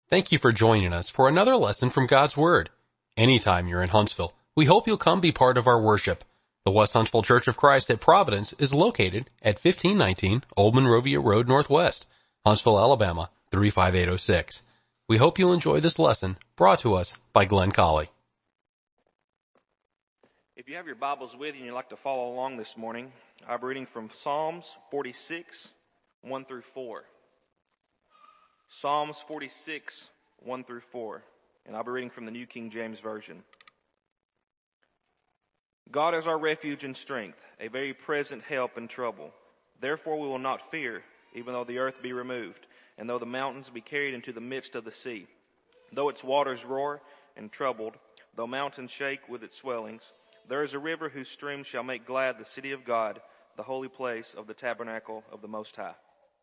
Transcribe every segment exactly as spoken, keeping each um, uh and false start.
Thank you for joining us for another lesson from God's Word. Anytime you're in Huntsville, we hope you'll come be part of our worship. The West Huntsville Church of Christ at Providence is located at fifteen nineteen Old Monrovia Road Northwest, Huntsville, Alabama, three five eight oh six. We hope you'll enjoy this lesson brought to us by Glenn Colley. If you have your Bibles with you and you'd like to follow along this morning, I'm reading from Psalms forty-six, one through four. Psalms forty-six, one through four. And I'll be reading from the New King James Version. God is our refuge and strength, a very present help in trouble. Therefore we will not fear, even though the earth be removed, and though the mountains be carried into the midst of the sea. Though its waters roar and troubled, though mountains shake with its swellings, there is a river whose streams shall make glad the city of God, the holy place of the tabernacle of the Most High.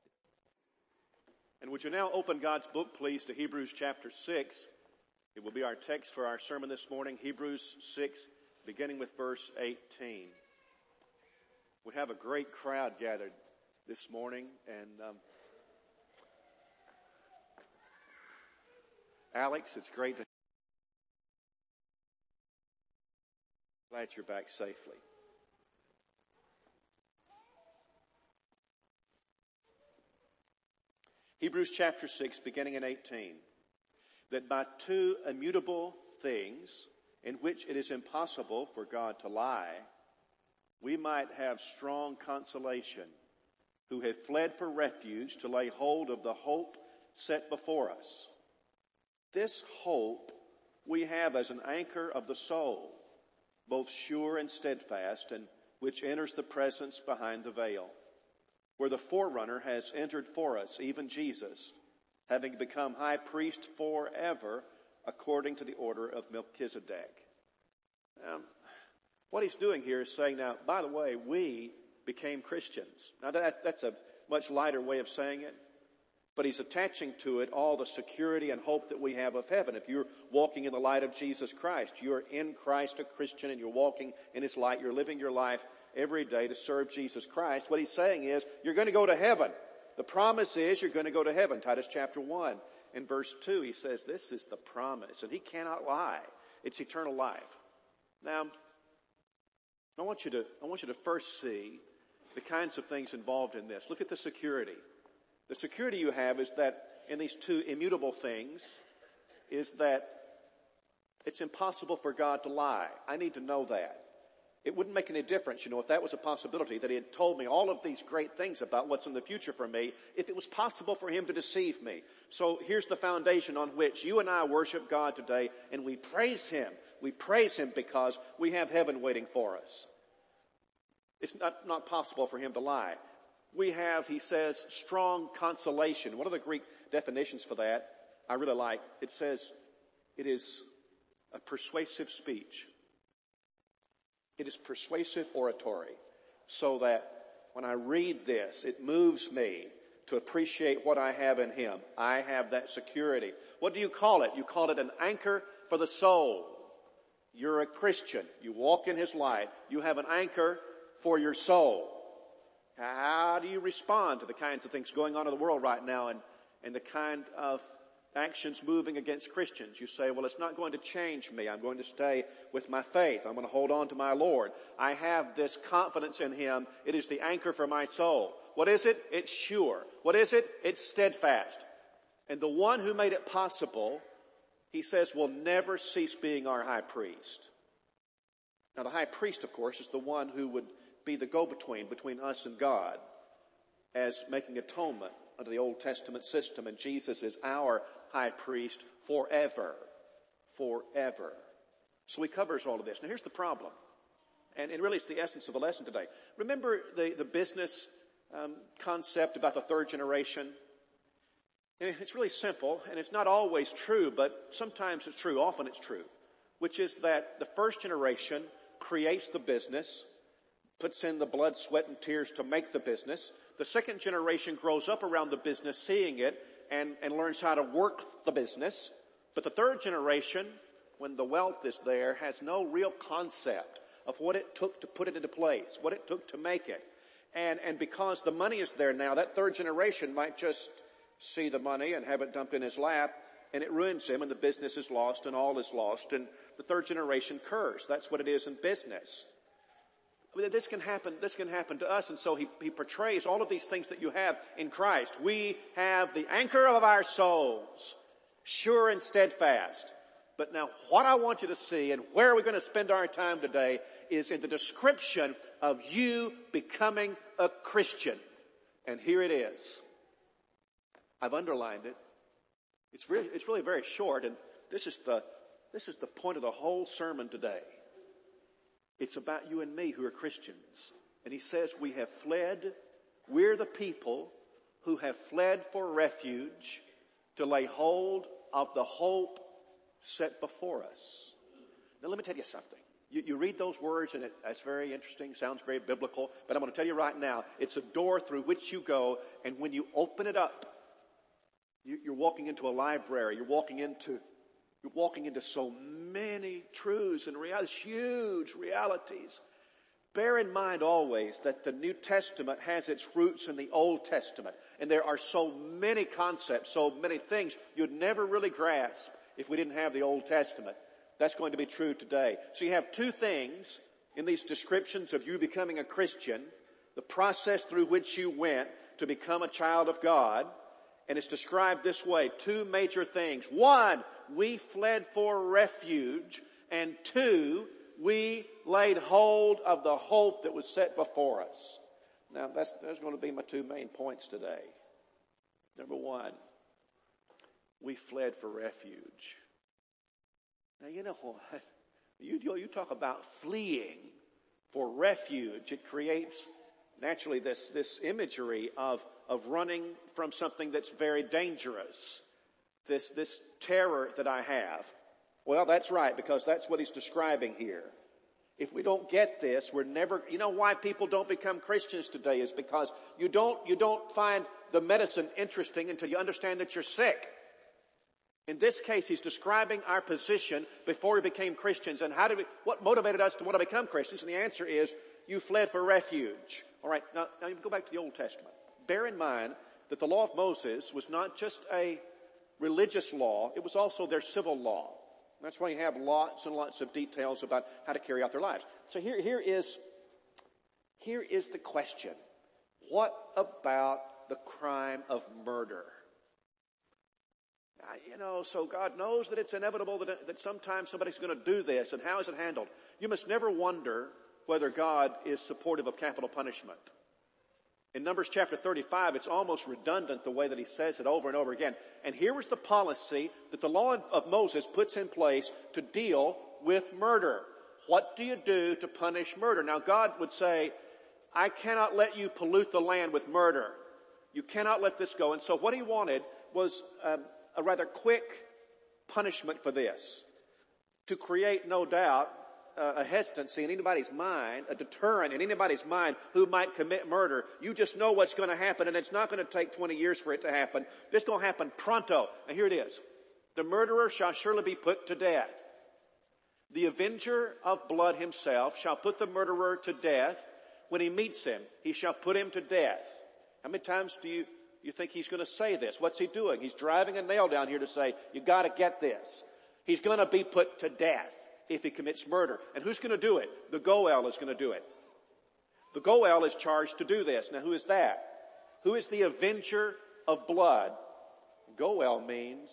And would you now open God's book, please, to Hebrews chapter six. It will be our text for our sermon this morning, Hebrews six, beginning with verse eighteen. We have a great crowd gathered this morning, and um, Alex, it's great to glad you're back safely. Hebrews chapter six, beginning in eighteen. That by two immutable things, in which it is impossible for God to lie, we might have strong consolation, who have fled for refuge to lay hold of the hope set before us. This hope we have as an anchor of the soul, both sure and steadfast, and which enters the presence behind the veil, where the forerunner has entered for us, even Jesus, having become high priest forever, according to the order of Melchizedek. Um, what he's doing here is saying, now, by the way, we became Christians. Now, that's, that's a much lighter way of saying it, but he's attaching to it all the security and hope that we have of heaven. If you're walking in the light of Jesus Christ, you're in Christ a Christian, and you're walking in his light, you're living your life every day to serve Jesus Christ. What he's saying is, you're going to go to heaven. The promise is you're going to go to heaven. Titus chapter one and verse two, he says, this is the promise, and he cannot lie. It's eternal life. Now, I want you to, I want you to first see the kinds of things involved in this. Look at the security. The security you have is that in these two immutable things is that it's impossible for God to lie. I need to know that. It wouldn't make any difference, you know, if that was a possibility, that he had told me all of these great things about what's in the future for me, if it was possible for him to deceive me. So here's the foundation on which you and I worship God today, and we praise him. We praise him because we have heaven waiting for us. It's not, not possible for him to lie. We have, he says, strong consolation. One of the Greek definitions for that I really like. It says it is a persuasive speech. It is persuasive oratory, so that when I read this, it moves me to appreciate what I have in him. I have that security. What do you call it? You call it an anchor for the soul. You're a Christian. You walk in his light. You have an anchor for your soul. How do you respond to the kinds of things going on in the world right now, and, and the kind of actions moving against Christians? You say, well, it's not going to change me. I'm going to stay with my faith. I'm going to hold on to my Lord. I have this confidence in him. It is the anchor for my soul. What is it? It's sure. What is it? It's steadfast. And the one who made it possible, he says, will never cease being our high priest. Now, the high priest, of course, is the one who would be the go-between between us and God, as making atonement under the Old Testament system. And Jesus is our high priest forever. Forever. So he covers all of this. Now here's the problem. And, and really it's the essence of the lesson today. Remember the, the business um, concept about the third generation? And it's really simple, and it's not always true, but sometimes it's true, often it's true, which is that the first generation creates the business, puts in the blood, sweat, and tears to make the business. The second generation grows up around the business, seeing it, and, and learns how to work the business. But the third generation, when the wealth is there, has no real concept of what it took to put it into place, what it took to make it. And, and because the money is there now, that third generation might just see the money and have it dumped in his lap and it ruins him, and the business is lost, and all is lost, and the third generation curse. That's what it is in business. I mean, this can happen, this can happen to us, and so he, he portrays all of these things that you have in Christ. We have the anchor of our souls, sure and steadfast. But now what I want you to see, and where we're going to spend our time today, is in the description of you becoming a Christian. And here it is. I've underlined it. It's really, it's really very short, and this is the, this is the point of the whole sermon today. It's about you and me who are Christians. And he says we have fled, we're the people who have fled for refuge to lay hold of the hope set before us. Now let me tell you something. You, you read those words and it, that's very interesting, sounds very biblical, but I'm going to tell you right now, it's a door through which you go, and when you open it up, you, you're walking into a library, you're walking into You're walking into so many truths and realities, huge realities. Bear in mind always that the New Testament has its roots in the Old Testament. And there are so many concepts, so many things you'd never really grasp if we didn't have the Old Testament. That's going to be true today. So you have two things in these descriptions of you becoming a Christian. The process through which you went to become a child of God. And it's described this way. Two major things. One, we fled for refuge. And two, we laid hold of the hope that was set before us. Now, that's, that's going to be my two main points today. Number one, we fled for refuge. Now, you know what? You, you talk about fleeing for refuge. It creates naturally this, this imagery of, of running from something that's very dangerous. This, this terror that I have. Well, that's right, because that's what he's describing here. If we don't get this, we're never, you know why people don't become Christians today is because you don't, you don't find the medicine interesting until you understand that you're sick. In this case, he's describing our position before we became Christians and how did we, what motivated us to want to become Christians? And the answer is, you fled for refuge. All right, now, now you go back to the Old Testament. Bear in mind that the law of Moses was not just a religious law, it was also their civil law. That's why you have lots and lots of details about how to carry out their lives. So here, here is, here is the question. What about the crime of murder? Now, you know, so God knows that it's inevitable that, that sometimes somebody's going to do this, and how is it handled? You must never wonder whether God is supportive of capital punishment. In Numbers chapter thirty-five, it's almost redundant the way that he says it over and over again. And here was the policy that the law of Moses puts in place to deal with murder. What do you do to punish murder? Now God would say, I cannot let you pollute the land with murder. You cannot let this go. And so what he wanted was um, a rather quick punishment for this. To create, no doubt, Uh, a hesitancy in anybody's mind, a deterrent in anybody's mind who might commit murder. You just know what's going to happen, and it's not going to take twenty years for it to happen. It's going to happen pronto. And here it is. The murderer shall surely be put to death. The avenger of blood himself shall put the murderer to death. When he meets him, he shall put him to death. How many times do you, you think he's going to say this? What's he doing? He's driving a nail down here to say, you got to get this. He's going to be put to death if he commits murder. And who's going to do it? The Goel is going to do it. The Goel is charged to do this. Now who is that? Who is the avenger of blood? Goel means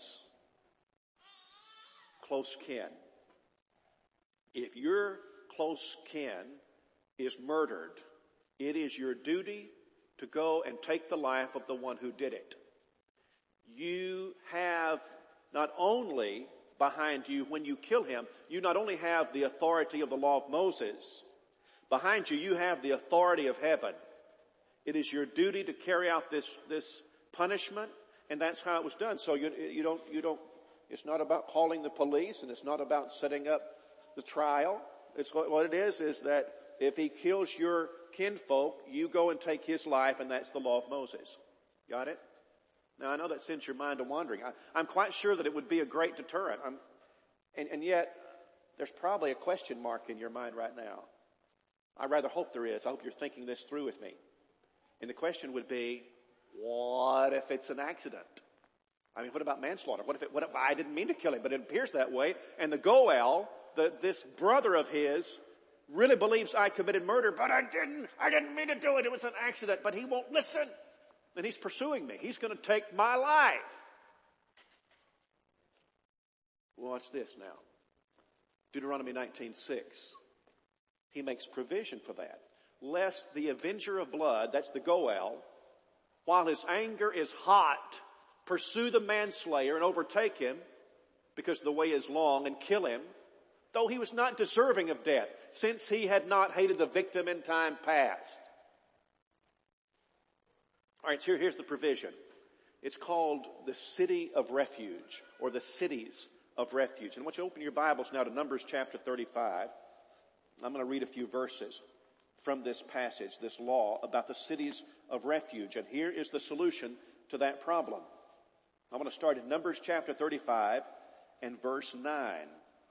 close kin. If your close kin is murdered, it is your duty to go and take the life of the one who did it. You have not only behind you when you kill him, you not only have the authority of the law of Moses, behind you, you have the authority of heaven. It is your duty to carry out this, this punishment, and that's how it was done. So you, you don't, you don't, it's not about calling the police, and it's not about setting up the trial. It's what, what it is, is that if he kills your kinfolk, you go and take his life, and that's the law of Moses. Got it? Now, I know that sends your mind to wandering. I, I'm quite sure that it would be a great deterrent. I'm, and, and yet, there's probably a question mark in your mind right now. I rather hope there is. I hope you're thinking this through with me. And the question would be, what if it's an accident? I mean, what about manslaughter? What if, it, what if I didn't mean to kill him, but it appears that way? And the Goel, the, this brother of his, really believes I committed murder, but I didn't. I didn't mean to do it. It was an accident, but he won't listen. And he's pursuing me. He's going to take my life. Watch this now. Deuteronomy nineteen six. He makes provision for that. Lest the avenger of blood, that's the Goel, while his anger is hot, pursue the manslayer and overtake him, because the way is long, and kill him, though he was not deserving of death, since he had not hated the victim in time past. All right, so here, here's the provision. It's called the city of refuge, or the cities of refuge. And I want you to open your Bibles now to Numbers chapter thirty-five. I'm going to read a few verses from this passage, this law about the cities of refuge. And here is the solution to that problem. I'm going to start in Numbers chapter thirty-five and verse nine.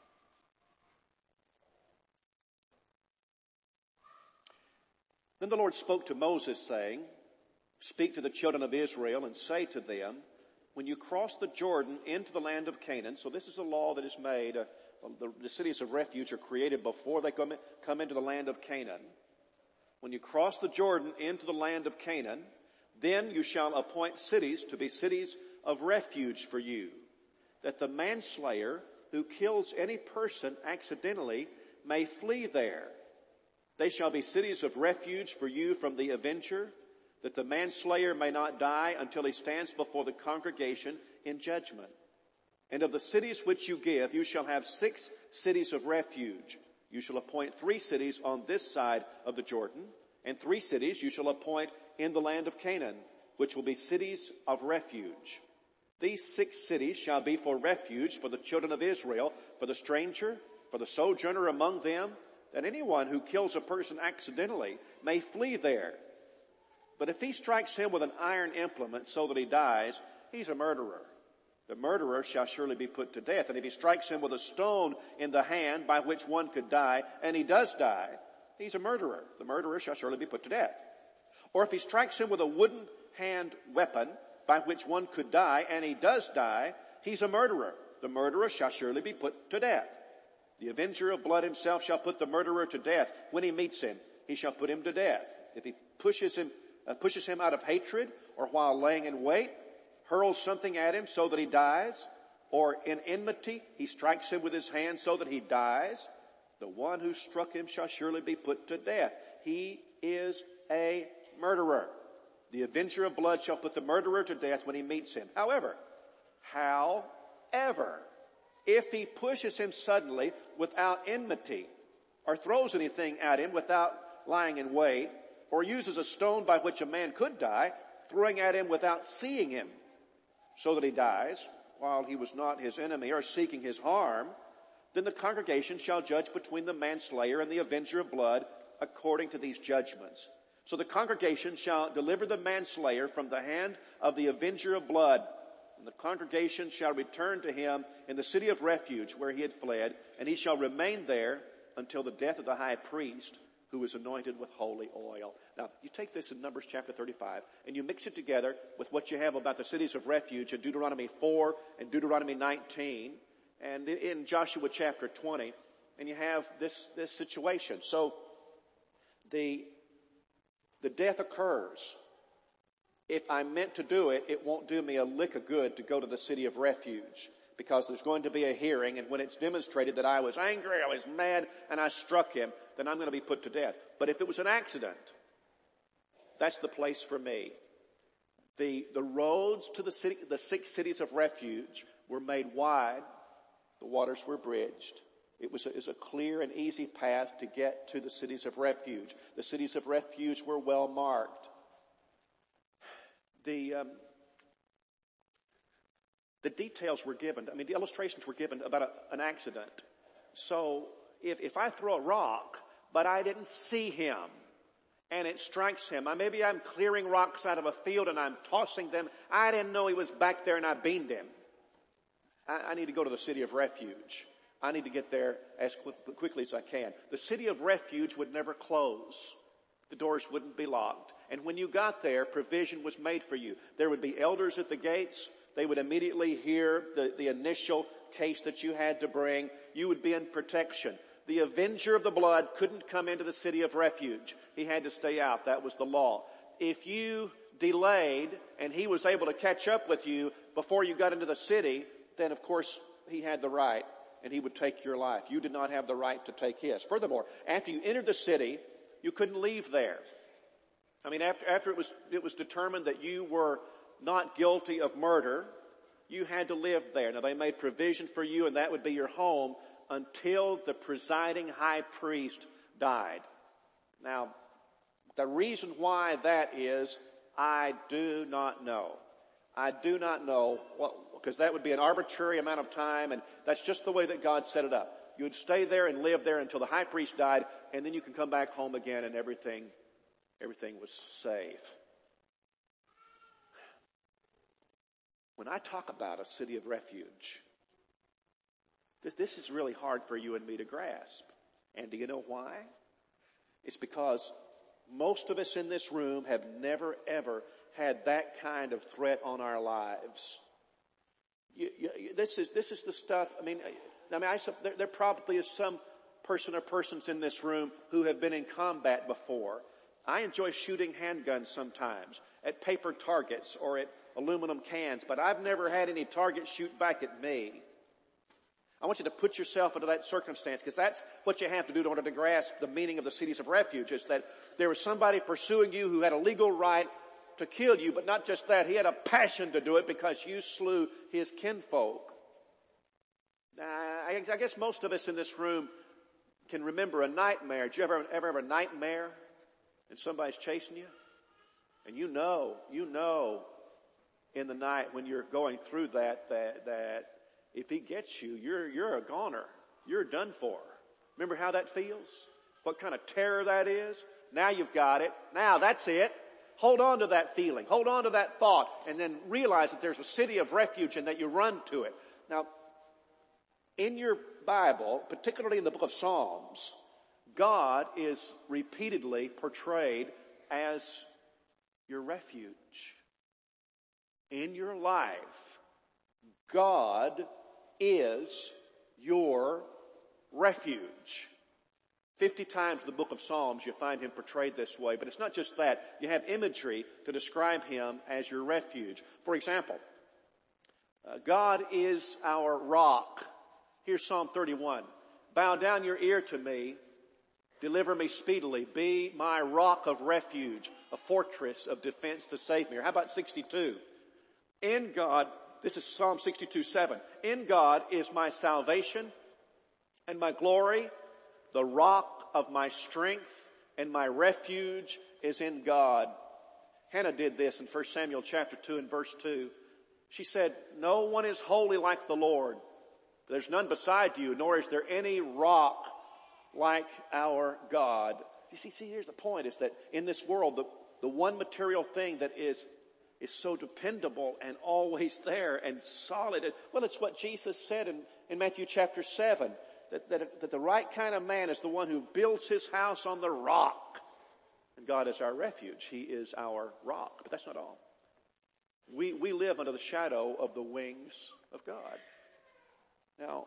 Then the Lord spoke to Moses, saying, speak to the children of Israel and say to them, when you cross the Jordan into the land of Canaan, so this is a law that is made, uh, the, the cities of refuge are created before they come, in, come into the land of Canaan. When you cross the Jordan into the land of Canaan, then you shall appoint cities to be cities of refuge for you, that the manslayer who kills any person accidentally may flee there. They shall be cities of refuge for you from the avenger, that the manslayer may not die until he stands before the congregation in judgment. And of the cities which you give, you shall have six cities of refuge. You shall appoint three cities on this side of the Jordan, and three cities you shall appoint in the land of Canaan, which will be cities of refuge. These six cities shall be for refuge for the children of Israel, for the stranger, for the sojourner among them, that anyone who kills a person accidentally may flee there. But if he strikes him with an iron implement so that he dies, he's a murderer. The murderer shall surely be put to death. And if he strikes him with a stone in the hand by which one could die, and he does die, he's a murderer. The murderer shall surely be put to death. Or if he strikes him with a wooden hand weapon by which one could die, and he does die, he's a murderer. The murderer shall surely be put to death. The avenger of blood himself shall put the murderer to death. When he meets him, he shall put him to death. If he pushes him Uh, pushes him out of hatred, or while laying in wait, hurls something at him so that he dies, or in enmity, he strikes him with his hand so that he dies, the one who struck him shall surely be put to death. He is a murderer. The avenger of blood shall put the murderer to death when he meets him. However, however, if he pushes him suddenly without enmity, or throws anything at him without lying in wait, or uses a stone by which a man could die, throwing at him without seeing him, so that he dies, while he was not his enemy or seeking his harm, then the congregation shall judge between the manslayer and the avenger of blood according to these judgments. So the congregation shall deliver the manslayer from the hand of the avenger of blood, and the congregation shall return to him in the city of refuge where he had fled, and he shall remain there until the death of the high priest, who is anointed with holy oil. Now, you take this in Numbers chapter thirty-five, and you mix it together with what you have about the cities of refuge in Deuteronomy four and Deuteronomy nineteen, and in Joshua chapter twenty, and you have this, this situation. So, the, the death occurs. If I meant to do it, it won't do me a lick of good to go to the city of refuge, because there's going to be a hearing, and when it's demonstrated that I was angry, I was mad, and I struck him, then I'm going to be put to death. But if it was an accident, that's the place for me. The, the roads to the city, the six cities of refuge were made wide. The waters were bridged. It was a, it was a clear and easy path to get to the cities of refuge. The cities of refuge were well marked. The, um, The details were given. I mean, the illustrations were given about a, an accident. So if, if I throw a rock, but I didn't see him, and it strikes him, I, maybe I'm clearing rocks out of a field and I'm tossing them. I didn't know he was back there and I beamed him. I, I need to go to the city of refuge. I need to get there as quick, quickly as I can. The city of refuge would never close. The doors wouldn't be locked. And when you got there, provision was made for you. There would be elders at the gates. They would immediately hear the, the initial case that you had to bring. You would be in protection. The avenger of the blood couldn't come into the city of refuge. He had to stay out. That was the law. If you delayed and he was able to catch up with you before you got into the city, then of course he had the right and he would take your life. You did not have the right to take his. Furthermore, after you entered the city, you couldn't leave there. I mean, after, after it was, it was determined that you were not guilty of murder, you had to live there. Now they made provision for you and that would be your home until the presiding high priest died. Now, the reason why that is, I do not know. I do not know what, because that would be an arbitrary amount of time and that's just the way that God set it up. You would stay there and live there until the high priest died and then you can come back home again and everything, everything was safe. When I talk about a city of refuge, this, this is really hard for you and me to grasp. And do you know why? It's because most of us in this room have never ever had that kind of threat on our lives. You, you, this is, this is the stuff, I mean, I mean, I, there, there probably is some person or persons in this room who have been in combat before. I enjoy shooting handguns sometimes at paper targets or at aluminum cans, but I've never had any target shoot back at me. I want you to put yourself into that circumstance because that's what you have to do in order to grasp the meaning of the cities of refuge, is that there was somebody pursuing you who had a legal right to kill you, but not just that, he had a passion to do it because you slew his kinfolk. Now, I, I guess most of us in this room can remember a nightmare. Did you ever, ever have a nightmare and somebody's chasing you? And you know, you know in the night when you're going through that, that, that if he gets you, you're, you're a goner. You're done for. Remember how that feels? What kind of terror that is? Now you've got it. Now that's it. Hold on to that feeling. Hold on to that thought and then realize that there's a city of refuge and that you run to it. Now, in your Bible, particularly in the book of Psalms, God is repeatedly portrayed as your refuge. In your life, God is your refuge. Fifty times in the book of Psalms you find him portrayed this way, but it's not just that. You have imagery to describe him as your refuge. For example, uh, God is our rock. Here's Psalm thirty-one. Bow down your ear to me. Deliver me speedily. Be my rock of refuge, a fortress of defense to save me. Or how about sixty-two? In God, this is Psalm sixty-two seven. In God is my salvation and my glory. The rock of my strength and my refuge is in God. Hannah did this in First Samuel chapter two and verse two. She said, no one is holy like the Lord. There's none beside you, nor is there any rock like our God. You see, see, here's the point, is that in this world, the, the one material thing that is, is so dependable and always there and solid. Well, it's what Jesus said in, in Matthew chapter seven, that, that, that the right kind of man is the one who builds his house on the rock. And God is our refuge. He is our rock. But that's not all. We, we live under the shadow of the wings of God. Now,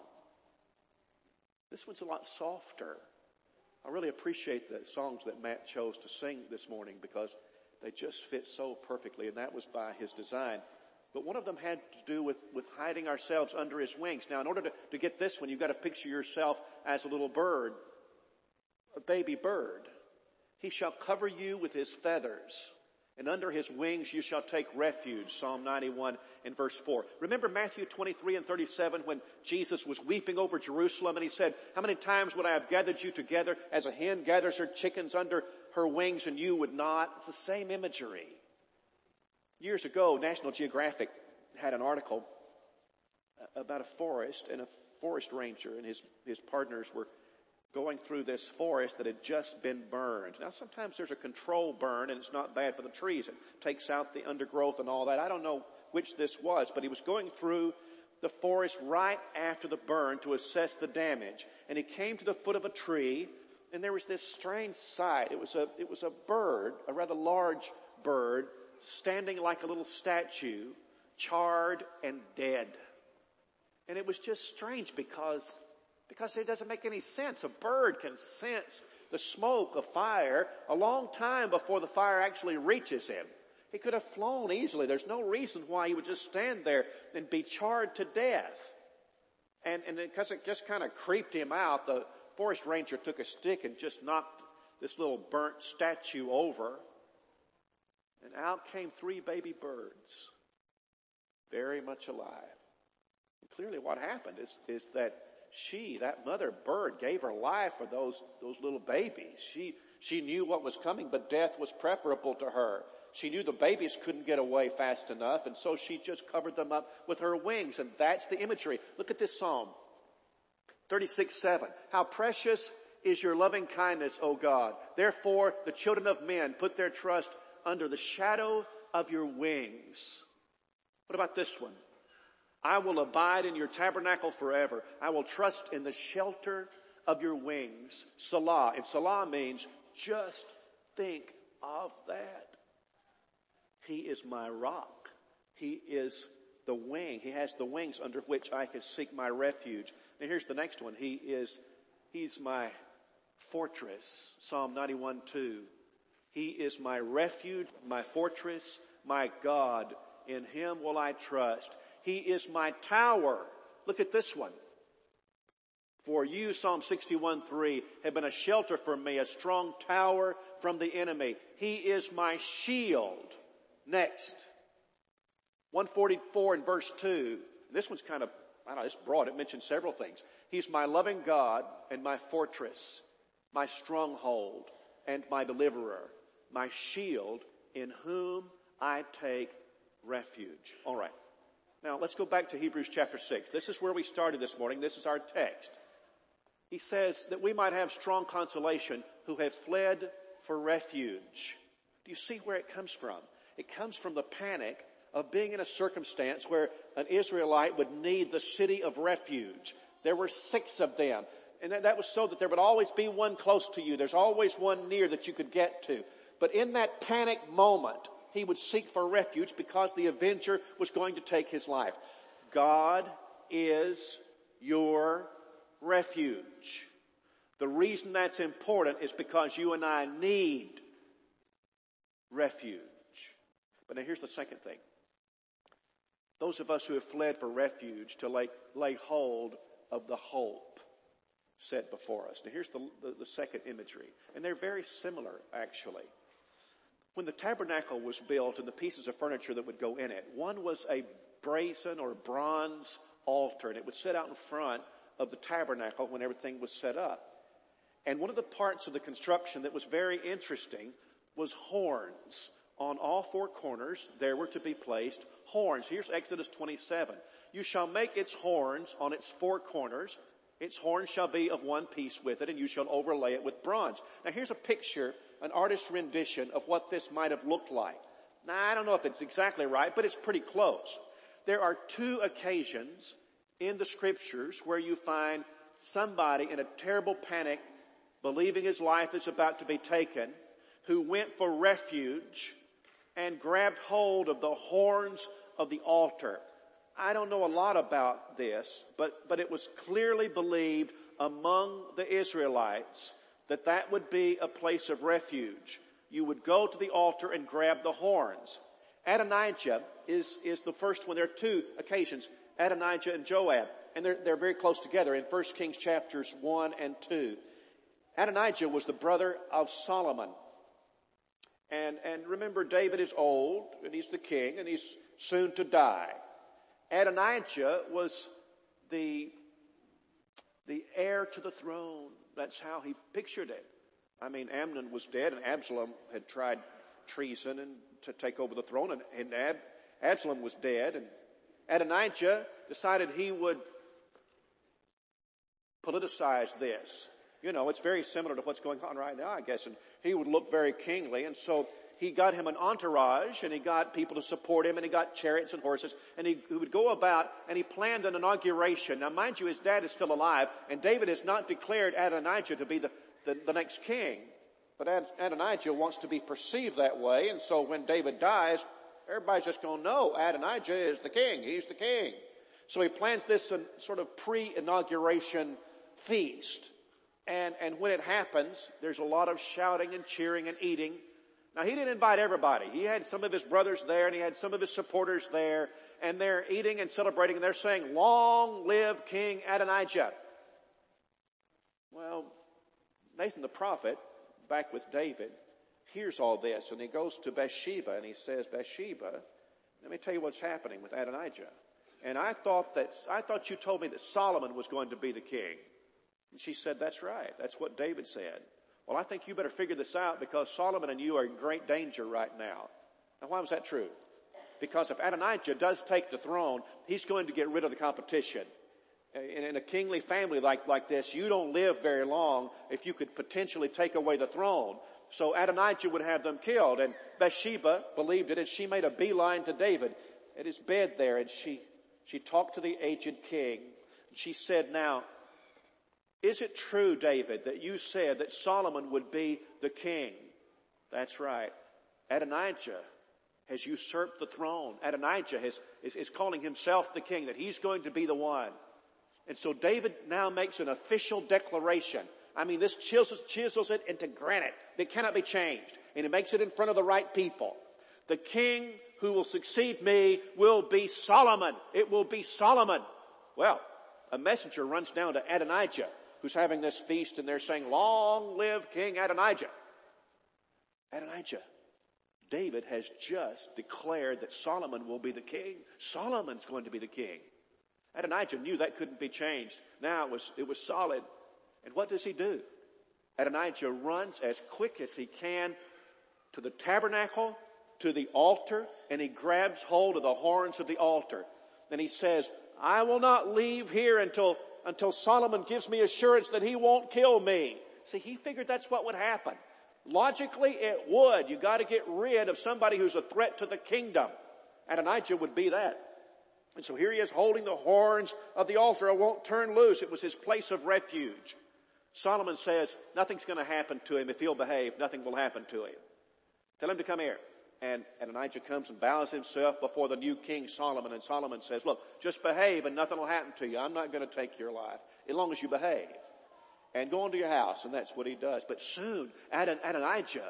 this one's a lot softer. I really appreciate the songs that Matt chose to sing this morning because they just fit so perfectly, and that was by his design. But one of them had to do with, with hiding ourselves under his wings. Now, in order to, to get this one, you've got to picture yourself as a little bird, a baby bird. He shall cover you with his feathers, and under his wings you shall take refuge, Psalm ninety-one and verse four. Remember Matthew twenty-three and thirty-seven when Jesus was weeping over Jerusalem and he said, how many times would I have gathered you together as a hen gathers her chickens under her wings and you would not? It's the same imagery. Years ago, National Geographic had an article about a forest, and a forest ranger and his, his partners were going through this forest that had just been burned. Now, sometimes there's a control burn, and it's not bad for the trees. It takes out the undergrowth and all that. I don't know which this was, but he was going through the forest right after the burn to assess the damage. And he came to the foot of a tree, and there was this strange sight. It was a, it was a bird, a rather large bird, standing like a little statue, charred and dead. And it was just strange because, because it doesn't make any sense. A bird can sense the smoke of fire a long time before the fire actually reaches him. He could have flown easily. There's no reason why he would just stand there and be charred to death. And, and because it just kind of creeped him out, the forest ranger took a stick and just knocked this little burnt statue over. And out came three baby birds, very much alive. And clearly what happened is, is that she, that mother bird, gave her life for those, those little babies. She, she knew what was coming, but death was preferable to her. She knew the babies couldn't get away fast enough, and so she just covered them up with her wings. And that's the imagery. Look at this Psalm thirty-six seven. How precious is your loving kindness, O God. Therefore, the children of men put their trust under the shadow of your wings. What about this one? I will abide in your tabernacle forever. I will trust in the shelter of your wings. Salah. And Salah means just think of that. He is my rock. He is the wing. He has the wings under which I can seek my refuge. Now here's the next one. He is, he's my fortress. Psalm ninety-one two. He is my refuge, my fortress, my God. In him will I trust. He is my tower. Look at this one. For you, Psalm sixty-one three, have been a shelter for me, a strong tower from the enemy. He is my shield. Next, one forty-four in verse two. This one's kind of, I don't know, it's broad. It mentions several things. He's my loving God and my fortress, my stronghold and my deliverer, my shield in whom I take refuge. All right. Now let's go back to Hebrews chapter six. This is where we started this morning. This is our text. He says that we might have strong consolation who have fled for refuge. Do you see where it comes from? It comes from the panic of being in a circumstance where an Israelite would need the city of refuge. There were six of them. And that was so that there would always be one close to you. There's always one near that you could get to. But in that panic moment, he would seek for refuge because the avenger was going to take his life. God is your refuge. The reason that's important is because you and I need refuge. But now here's the second thing. Those of us who have fled for refuge to lay, lay hold of the hope set before us. Now here's the, the, the second imagery. And they're very similar, actually. When the tabernacle was built and the pieces of furniture that would go in it, one was a brazen or bronze altar, and it would sit out in front of the tabernacle when everything was set up. And one of the parts of the construction that was very interesting was horns. On all four corners, there were to be placed horns. Here's Exodus twenty-seven. You shall make its horns on its four corners. Its horns shall be of one piece with it, and you shall overlay it with bronze. Now here's a picture, an artist's rendition of what this might have looked like. Now I don't know if it's exactly right, but it's pretty close. There are two occasions in the scriptures where you find somebody in a terrible panic, believing his life is about to be taken, who went for refuge and grabbed hold of the horns of the altar. I don't know a lot about this, but, but it was clearly believed among the Israelites that that would be a place of refuge. You would go to the altar and grab the horns. Adonijah is, is the first one. There are two occasions, Adonijah and Joab, and they're, they're very close together in First Kings chapters one and two. Adonijah was the brother of Solomon. And, and remember, David is old, and he's the king, and he's soon to die. Adonijah was the, the heir to the throne. That's how he pictured it. I mean, Amnon was dead, and Absalom had tried treason and to take over the throne, and, and Ad, Absalom was dead, and Adonijah decided he would politicize this. You know, it's very similar to what's going on right now, I guess. And he would look very kingly. And so he got him an entourage, and he got people to support him, and he got chariots and horses. And he, he would go about, and he planned an inauguration. Now, mind you, his dad is still alive, and David has not declared Adonijah to be the, the, the next king. But Ad, Adonijah wants to be perceived that way. And so when David dies, Everybody's just going to know Adonijah is the king. He's the king. So he plans this uh, sort of pre-inauguration feast. And, and when it happens, there's a lot of shouting and cheering and eating. Now he didn't invite everybody. He had some of his brothers there and he had some of his supporters there. And they're eating and celebrating and they're saying, long live King Adonijah. Well, Nathan the prophet, back with David, hears all this and he goes to Bathsheba and he says, Bathsheba, let me tell you what's happening with Adonijah. And I thought that, I thought you told me that Solomon was going to be the king. And she said, that's right. That's what David said. Well, I think you better figure this out because Solomon and you are in great danger right now. Now, why was that true? Because if Adonijah does take the throne, he's going to get rid of the competition. In, in a kingly family like, like this, you don't live very long if you could potentially take away the throne. So Adonijah would have them killed. And Bathsheba believed it and she made a beeline to David at his bed there. And she, she talked to the aged king. She said, now, is it true, David, that you said that Solomon would be the king? That's right. Adonijah has usurped the throne. Adonijah has, is, is calling himself the king, that he's going to be the one. And so David now makes an official declaration. I mean, this chisels, chisels it into granite. It cannot be changed. And he makes it in front of the right people. The king who will succeed me will be Solomon. It will be Solomon. Well, a messenger runs down to Adonijah, who's having this feast, and they're saying, long live King Adonijah. Adonijah, David has just declared that Solomon will be the king. Solomon's going to be the king. Adonijah knew that couldn't be changed. Now it was, it was solid. And what does he do? Adonijah runs as quick as he can to the tabernacle, to the altar, and he grabs hold of the horns of the altar. And he says, I will not leave here until, until Solomon gives me assurance that he won't kill me. See, he figured that's what would happen. Logically, it would. You got to get rid of somebody who's a threat to the kingdom. Adonijah would be that. And so here he is holding the horns of the altar. It won't turn loose. It was his place of refuge. Solomon says, nothing's going to happen to him if he'll behave. Nothing will happen to him. Tell him to come here. And Adonijah comes and bows himself before the new king Solomon. And Solomon says, look, just behave and nothing will happen to you. I'm not going to take your life as long as you behave. And go into your house. And that's what he does. But soon, Adon- Adonijah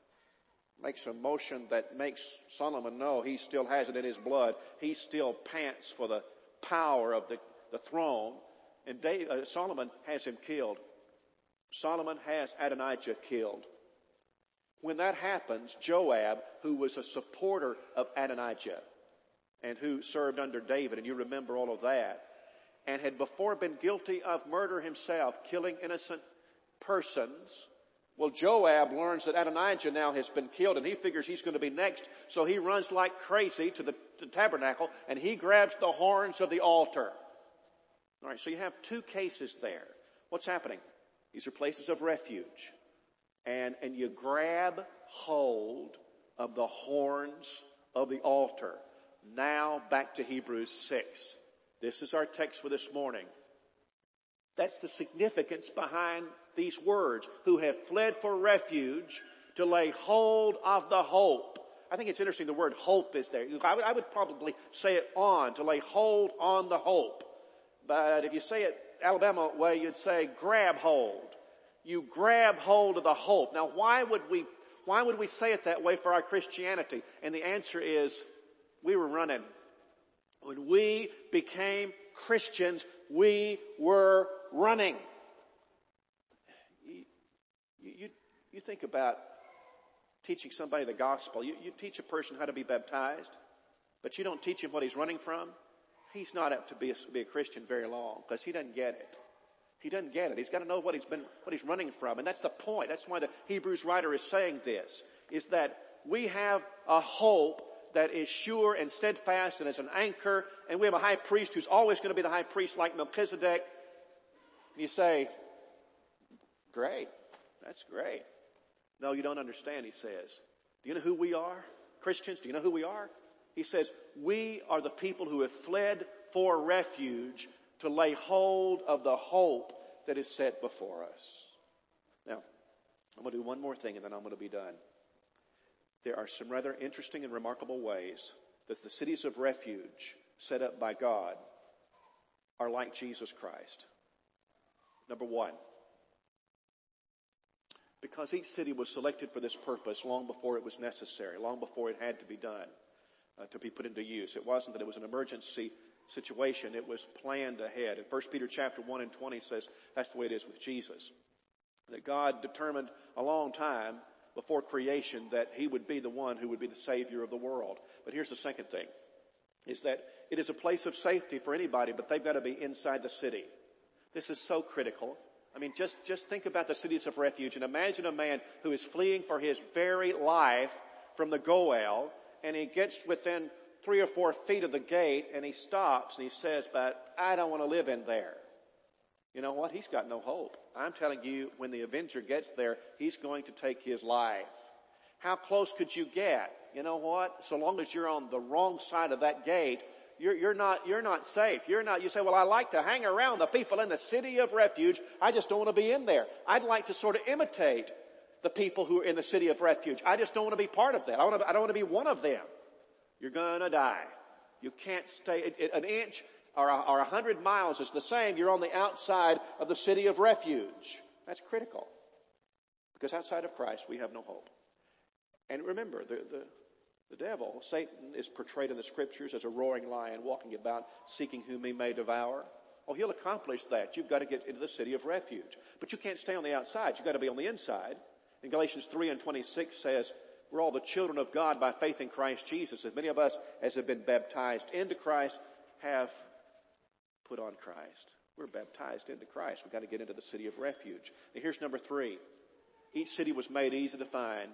makes a motion that makes Solomon know he still has it in his blood. He still pants for the power of the, the throne. And David, uh, Solomon has him killed. Solomon has Adonijah killed. When that happens, Joab, who was a supporter of Adonijah and who served under David, and you remember all of that, and had before been guilty of murder himself, killing innocent persons. Well, Joab learns that Adonijah now has been killed and he figures he's going to be next. So he runs like crazy to the, to the tabernacle and he grabs the horns of the altar. All right, so you have two cases there. What's happening? These are places of refuge. And, and you grab hold of the horns of the altar. Now back to Hebrews six. This is our text for this morning. That's the significance behind these words. Who have fled for refuge to lay hold of the hope. I think it's interesting the word hope is there. I would, I would probably say it on, to lay hold on the hope. But if you say it Alabama way, you'd say grab hold. You grab hold of the hope. Now why would we, why would we say it that way for our Christianity? And the answer is, we were running. When we became Christians, we were running. You, you, you think about teaching somebody the gospel. You, you teach a person how to be baptized, but you don't teach him what he's running from. He's not apt to be a, be a Christian very long because he doesn't get it. He doesn't get it. He's got to know what he's been, what he's running from. And that's the point. That's why the Hebrews writer is saying this, is that we have a hope that is sure and steadfast and is an anchor. And we have a high priest who's always going to be the high priest like Melchizedek. And you say, great. That's great. No, you don't understand, he says. Do you know who we are? Christians, do you know who we are? He says, we are the people who have fled for refuge to lay hold of the hope that is set before us. Now, I'm going to do one more thing and then I'm going to be done. there are some rather interesting and remarkable ways that the cities of refuge set up by God are like Jesus Christ. Number one, because each city was selected for this purpose long before it was necessary, long before it had to be done, uh, to be put into use. It wasn't that it was an emergency situation. It was planned ahead. And First Peter chapter one and twenty says that's the way it is with Jesus. That God determined a long time before creation that he would be the one who would be the Savior of the world. But here's the second thing, is that it is a place of safety for anybody, but they've got to be inside the city. This is so critical. I mean, just, just think about the cities of refuge and imagine a man who is fleeing for his very life from the Goel, and he gets within three or four feet of the gate and he stops and he says, but I don't want to live in there. You know what? He's got no hope. I'm telling you, when the Avenger gets there, he's going to take his life. How close could you get? You know what? So long as you're on the wrong side of that gate, you're, you're not, you're not safe. You're not, you say, well, I like to hang around the people in the city of refuge. I just don't want to be in there. I'd like to sort of imitate the people who are in the city of refuge. I just don't want to be part of that. I want to, I don't want to be one of them. You're gonna die. You can't stay, an inch or a, or a hundred miles is the same. You're on the outside of the city of refuge. That's critical. Because outside of Christ, we have no hope. And remember, the, the, the devil, Satan, is portrayed in the scriptures as a roaring lion walking about seeking whom he may devour. Oh, he'll accomplish that. You've got to get into the city of refuge. But you can't stay on the outside. You've got to be on the inside. And Galatians three and twenty-six says, we're all the children of God by faith in Christ Jesus. As many of us as have been baptized into Christ have put on Christ. We're baptized into Christ. We've got to get into the city of refuge. Now here's number three. Each city was made easy to find.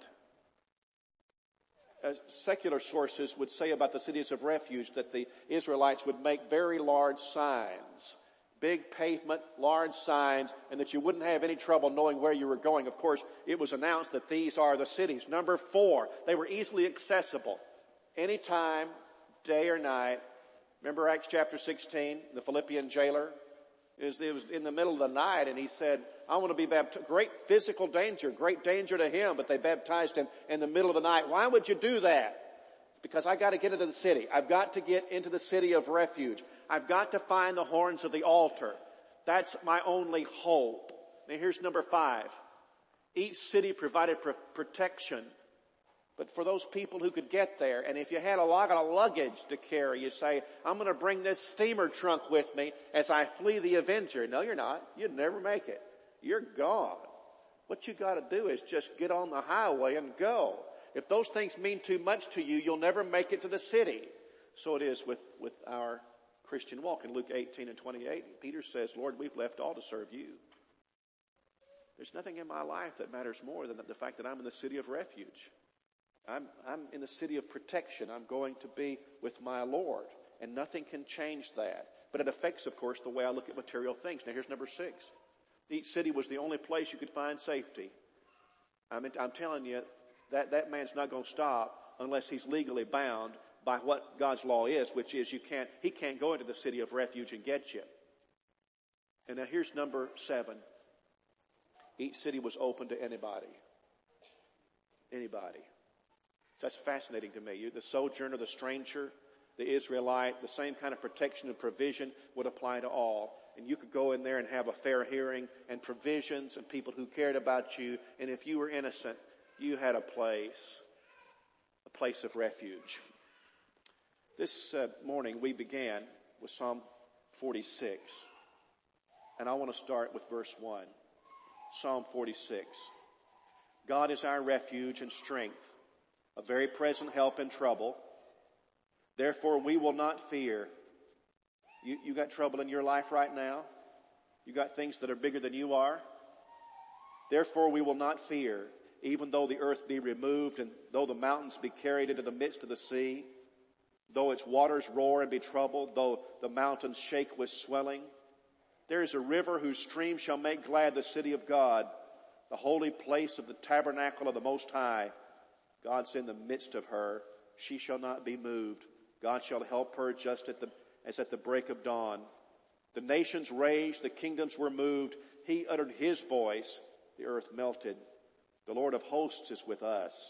As secular sources would say about the cities of refuge that the Israelites would make very large signs. Big pavement, large signs, and that you wouldn't have any trouble knowing where you were going. Of course, it was announced that these are the cities. Number four, they were easily accessible. Anytime, day or night. Remember Acts chapter sixteen, the Philippian jailer? It was, it was in the middle of the night and he said, I want to be baptized. Great physical danger, great danger to him, but they baptized him in the middle of the night. Why would you do that? Because I got to get into the city. I've got to get into the city of refuge. I've got to find the horns of the altar. That's my only hope. Now here's number five. Each city provided pr- protection, but for those people who could get there. And if you had a lot of luggage to carry, you say, I'm going to bring this steamer trunk with me as I flee the Avenger. No, you're not. You'd never make it. You're gone. What you got to do is just get on the highway and go. If those things mean too much to you, you'll never make it to the city. So it is with, with our Christian walk. In Luke eighteen and twenty-eight, Peter says, Lord, we've left all to serve you. There's nothing in my life that matters more than the fact that I'm in the city of refuge. I'm, I'm in the city of protection. I'm going to be with my Lord. And nothing can change that. But it affects, of course, the way I look at material things. Now here's number six. Each city was the only place you could find safety. I mean, I'm telling you, that, that man's not going to stop unless he's legally bound by what God's law is, which is you can't, he can't go into the city of refuge and get you. And now here's number seven. Each city was open to anybody. Anybody. That's fascinating to me. You, the sojourner, the stranger, the Israelite, the same kind of protection and provision would apply to all. And you could go in there and have a fair hearing and provisions and people who cared about you. And if you were innocent, you had a place, a place of refuge. This uh, morning we began with Psalm forty-six. And I want to start with verse one. Psalm forty-six. God is our refuge and strength, a very present help in trouble. Therefore we will not fear. You, you got trouble in your life right now? You got things that are bigger than you are? Therefore we will not fear, even though the earth be removed and though the mountains be carried into the midst of the sea, though its waters roar and be troubled, though the mountains shake with swelling. There is a river whose stream shall make glad the city of God, the holy place of the tabernacle of the Most High. God's in the midst of her. She shall not be moved. God shall help her just at the, as at the break of dawn. The nations raged, the kingdoms were moved. He uttered his voice, the earth melted. The Lord of hosts is with us.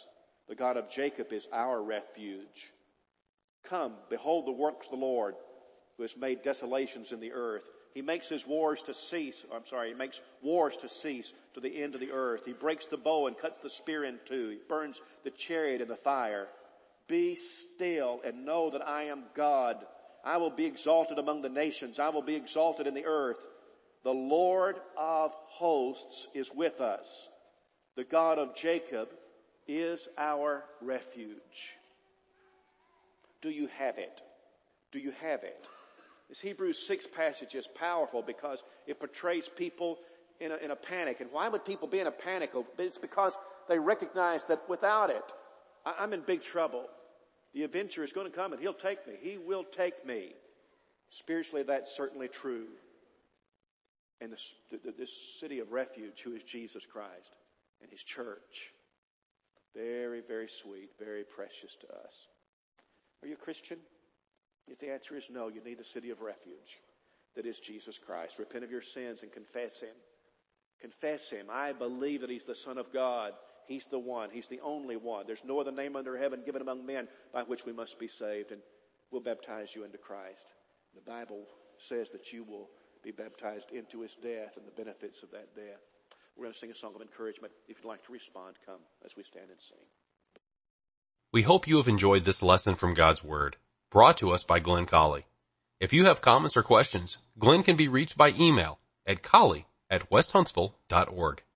The God of Jacob is our refuge. Come, behold the works of the Lord, who has made desolations in the earth. He makes his wars to cease. I'm sorry, he makes wars to cease to the end of the earth. He breaks the bow and cuts the spear in two. He burns the chariot in the fire. Be still and know that I am God. I will be exalted among the nations. I will be exalted in the earth. The Lord of hosts is with us. The God of Jacob is our refuge. Do you have it? Do you have it? This Hebrews six passage is powerful because it portrays people in a, in a panic. And why would people be in a panic? It's because they recognize that without it, I, I'm in big trouble. The avenger is going to come and he'll take me. He will take me. Spiritually, that's certainly true. And this, this city of refuge, who is Jesus Christ and his church, very, very sweet, very precious to us. Are you a Christian? If the answer is no, you need the city of refuge that is Jesus Christ. Repent of your sins and confess him. Confess him. I believe that he's the Son of God. He's the one. He's the only one. There's no other name under heaven given among men by which we must be saved. And we'll baptize you into Christ. The Bible says that you will be baptized into his death and the benefits of that death. We're going to sing a song of encouragement. If you'd like to respond, come as we stand and sing. We hope you have enjoyed this lesson from God's Word, brought to us by Glenn Colley. If you have comments or questions, Glenn can be reached by email at colley at west huntsville dot org.